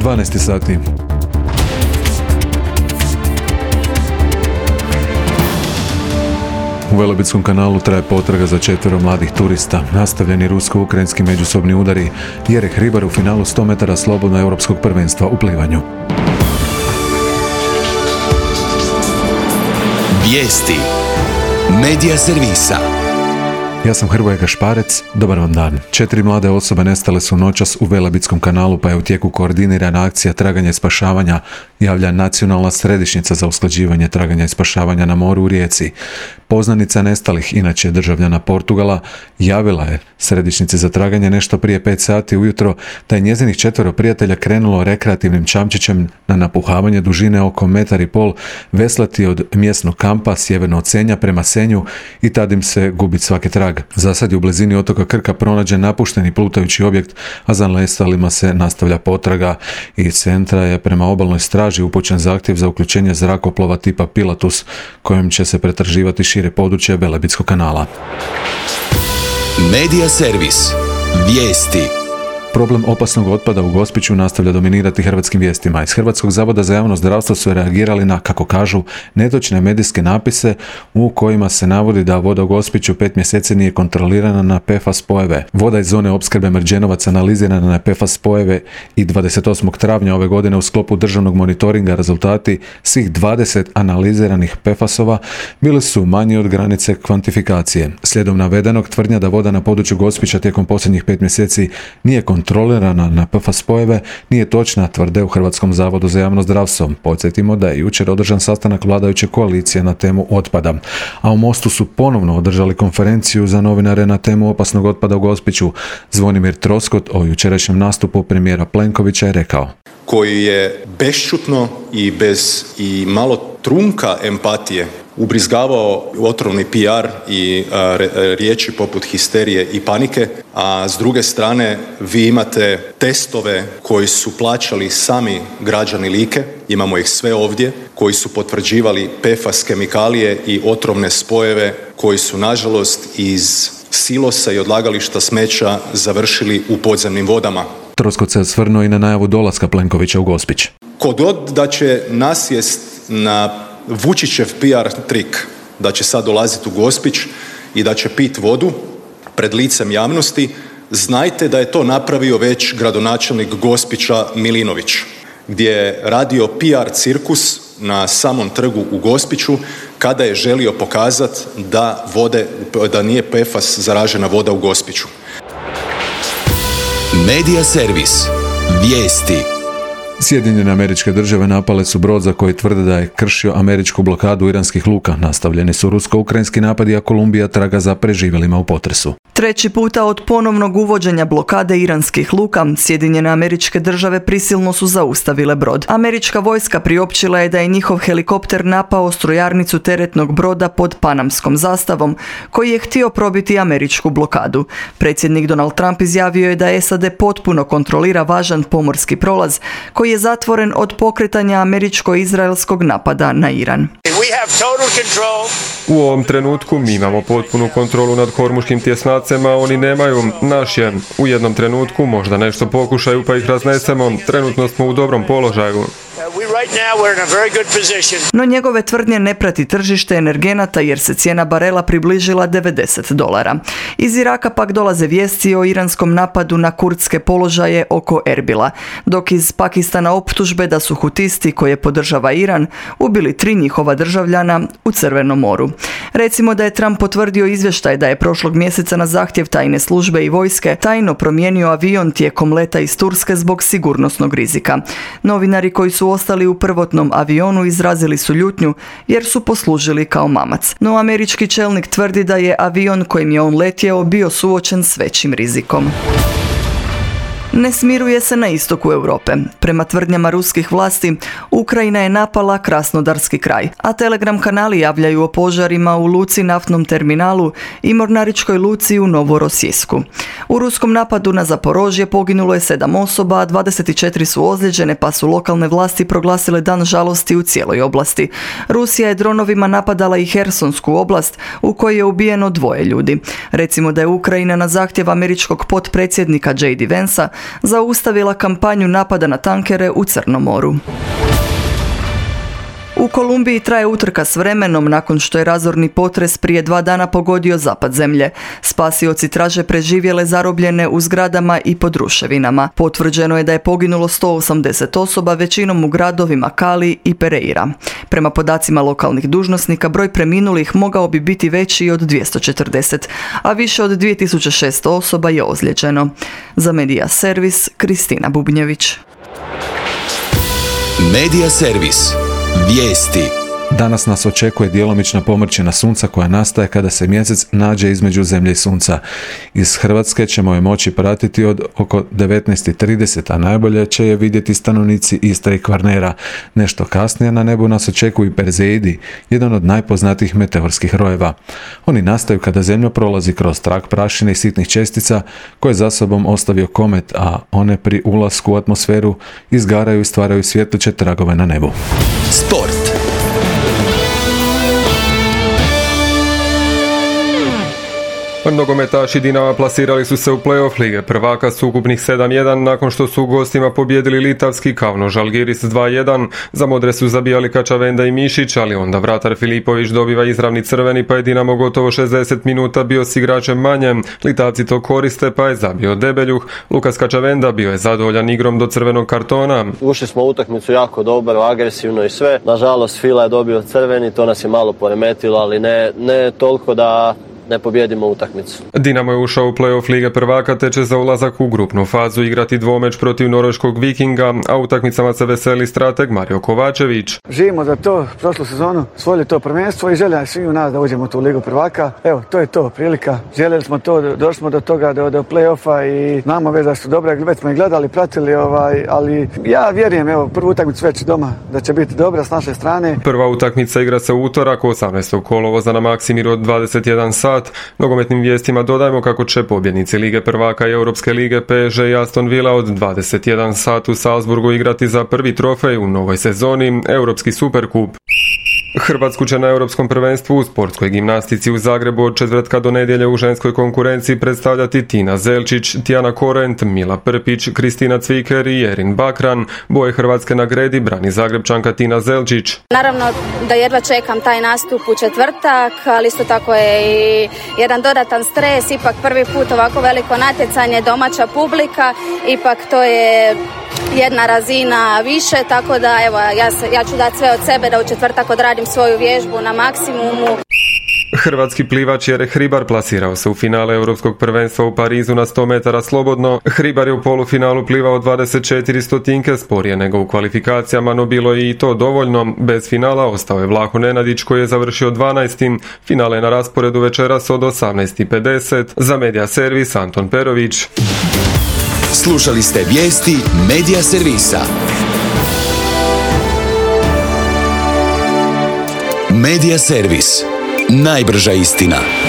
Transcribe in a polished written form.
12 sati. U Velebitskom kanalu traje potraga za 4 mladih turista. Nastavljeni rusko-ukrajinski međusobni udari. Jereh Hribar u finalu 100 metara slobodno europskog prvenstva u plivanju. Vijesti Medija servisa. Ja sam Hrvoje Gašparec, dobar vam dan. 4 mlade osobe nestale su noćas u Velebitskom kanalu, pa je u tijeku koordinirana akcija traganja i spašavanja, javlja Nacionalna središnjica za usklađivanje traganja i spašavanja na moru u Rijeci. Poznanica nestalih, inače državljana Portugala, javila je središnjici za traganje nešto prije 5 sati ujutro da je njezinih 4 prijatelja krenulo rekreativnim čamčićem na napuhavanje dužine oko 1,5 m veslati od mjesnog kampa sjeverno od Senja prema Senju i tad im se gubi svaki trag. Za sad je u blizini otoka Krka pronađen napušteni plutajući objekt, a za nestalima se nastavlja potraga. Iz centra je prema obalnoj straži upućen zahtjev za uključenje zrakoplova tipa Pilatus, kojim će se pretraživati šire područje Velebitskog kanala. Medija servis. Vijesti. Problem opasnog otpada u Gospiću nastavlja dominirati hrvatskim vijestima. Iz Hrvatskog zavoda za javno zdravstvo su reagirali na, kako kažu, netočne medijske napise u kojima se navodi da voda u Gospiću 5 mjeseci nije kontrolirana na PFAS spojeve. Voda iz zone opskrbe Mrđenovac analizirana na PFAS spojeve i 28. travnja ove godine u sklopu državnog monitoringa rezultati svih 20 analiziranih PFAS-ova bili su manji od granice kvantifikacije. Slijedom navedenog, tvrdnja da voda na području Gospića tijekom posljednjih 5 mjeseci nije kontrolirana na PFAS spojeve nije točna, tvrde u Hrvatskom zavodu za javno zdravstvo. Podsjetimo da je jučer održan sastanak vladajuće koalicije na temu otpada, a u Mostu su ponovno održali konferenciju za novinare na temu opasnog otpada u Gospiću. Zvonimir Troskot o jučerašnjem nastupu premijera Plenkovića je rekao: koji je bešćutno i bez i malo trunka empatije ubrizgavao otrovni PR i riječi poput histerije i panike, a s druge strane vi imate testove koji su plaćali sami građani Like, imamo ih sve ovdje, koji su potvrđivali PFAS kemikalije i otrovne spojeve koji su nažalost iz silosa i odlagališta smeća završili u podzemnim vodama. Troskot se osvrnuo i na najavu dolaska Plenkovića u Gospić. Kogod da će nasjest na Vučićev PR trik da će sad dolaziti u Gospić i da će pit vodu pred licem javnosti, znajte da je to napravio već gradonačelnik Gospića Milinović, gdje je radio PR cirkus na samom trgu u Gospiću kada je želio pokazati da nije PFAS zaražena voda u Gospiću. Medija servis. Vijesti. Sjedinjene Američke Države napale su brod za koji tvrde da je kršio američku blokadu iranskih luka. Nastavljeni su rusko-ukrajinski napadi, a Kolumbija traga za preživjelima u potresu. Treći puta od ponovnog uvođenja blokade iranskih luka, Sjedinjene Američke Države prisilno su zaustavile brod. Američka vojska priopćila je da je njihov helikopter napao strojarnicu teretnog broda pod panamskom zastavom, koji je htio probiti američku blokadu. Predsjednik Donald Trump izjavio je da SAD potpuno kontrolira važan pomorski prolaz, koji je zatvoren od pokretanja američko-izraelskog napada na Iran. U ovom trenutku mi imamo potpunu kontrolu nad hormuškim tjesnacima, oni nemaju, naš je. U jednom trenutku možda nešto pokušaju pa ih raznesemo, trenutno smo u dobrom položaju. No njegove tvrdnje ne prati tržište energenata jer se cijena barela približila $90. Iz Iraka pak dolaze vijesti o iranskom napadu na kurdske položaje oko Erbila, dok iz Pakistana optužbe da su hutisti koje podržava Iran ubili 3 njihova državljana u Crvenom moru. Recimo da je Trump potvrdio izvještaj da je prošlog mjeseca na zahtjev tajne službe i vojske tajno promijenio avion tijekom leta iz Turske zbog sigurnosnog rizika. Novinari koji su ostali u prvotnom avionu izrazili su ljutnju jer su poslužili kao mamac. No američki čelnik tvrdi da je avion kojim je on letjeo bio suočen s većim rizikom. Ne smiruje se na istoku Europe. Prema tvrdnjama ruskih vlasti, Ukrajina je napala Krasnodarski kraj, a Telegram kanali javljaju o požarima u luci naftnom terminalu i mornaričkoj luci u Novorosijsku. U ruskom napadu na Zaporožje poginulo je 7 osoba, a 24 su ozlijeđene, pa su lokalne vlasti proglasile dan žalosti u cijeloj oblasti. Rusija je dronovima napadala i Hersonsku oblast, u kojoj je ubijeno 2 ljudi. Recimo da je Ukrajina na zahtjev američkog potpredsjednika J.D. Vansa zaustavila kampanju napada na tankere u Crnom moru. U Kolumbiji traje utrka s vremenom nakon što je razorni potres prije 2 dana pogodio zapad zemlje. Spasioci traže preživjele zarobljene u zgradama i pod ruševinama. Potvrđeno je da je poginulo 180 osoba, većinom u gradovima Cali i Pereira. Prema podacima lokalnih dužnosnika, broj preminulih mogao bi biti veći od 240, a više od 2600 osoba je ozlijeđeno. Za Medija Servis, Kristina Bubnjević. Medija Servis. Vijesti. Danas nas očekuje djelomična pomrčina sunca koja nastaje kada se mjesec nađe između zemlje i sunca. Iz Hrvatske ćemo je moći pratiti od oko 19:30, a najbolje će je vidjeti stanovnici Istre i Kvarnera. Nešto kasnije na nebu nas očekuju Perzeidi, jedan od najpoznatijih meteorskih rojeva. Oni nastaju kada zemlja prolazi kroz trak prašine i sitnih čestica koje za sobom ostavio komet, a one pri ulasku u atmosferu izgaraju i stvaraju svjetleće tragove na nebu. Sport. Nogometaši Dinama plasirali su se u play-off lige prvaka s ukupnih 7-1 nakon što su u gostima pobjedili litavski Kauno Žalgiris 2-1. Za modre su zabijali Kačavenda i Mišić, ali onda vratar Filipović dobiva izravni crveni, pa je Dinamo gotovo 60 minuta bio s igračem manje. Litavci to koriste, pa je zabio Debeljuh. Lukas Kačavenda bio je zadovoljan igrom do crvenog kartona. Ušli smo u utakmicu jako dobro, agresivno i sve. Nažalost, Fila je dobio crveni, to nas je malo poremetilo, ali ne toliko da ne pobjedimo utakmicu. Dinamo je ušao u play-off lige prvaka te će za ulazak u grupnu fazu igrati dvomeč protiv norveškog Vikinga, a utakmicama se veseli strateg Mario Kovačević. Živimo za to, prošlu sezonu osvojili to prvenstvo i želja svih u nas da uđemo u tu ligu prvaka. Evo, to je to, prilika. Željeli smo to, došli smo do toga, do play-offa i znamo već da su dobre, već smo ih gledali, pratili, ali ja vjerujem, evo, prvu utakmicu već doma, da će biti dobra s naše strane. Prva utakmica igra se u utorak 18. kolovoza na Maksimiru od 21 sat. Nogometnim vijestima dodajmo kako će pobjednici Lige prvaka i Europske lige PSG i Aston Villa od 21 sat u Salzburgu igrati za prvi trofej u novoj sezoni, Europski superkup. Hrvatsku će na Europskom prvenstvu u sportskoj gimnastici u Zagrebu od četvrtka do nedjelje u ženskoj konkurenciji predstavljati Tina Zelčić, Tijana Korent, Mila Prpić, Kristina Cviker i Erin Bakran. Boje Hrvatske na gredi brani Zagrebčanka Tina Zelčić. Naravno da jedva čekam taj nastup u četvrtak, ali isto tako je i jedan dodatan stres, ipak prvi put ovako veliko natjecanje, domaća publika, ipak to je jedna razina više, tako da evo, ja ću dati sve od sebe da u četvrtak odradim svoju vježbu na maksimumu. Hrvatski plivač Jere Hribar plasirao se u finale Europskog prvenstva u Parizu na 100 metara slobodno. Hribar je u polufinalu plivao 24 stotinke sporije nego u kvalifikacijama, no bilo je i to dovoljno. Bez finala ostao je Vlaho Nenadić koji je završio 12. Finale na rasporedu večeras od 18:50. Za Medija Servis Anton Perović. Slušali ste vijesti Medija Servisa. Medija Servis. Najbrža istina.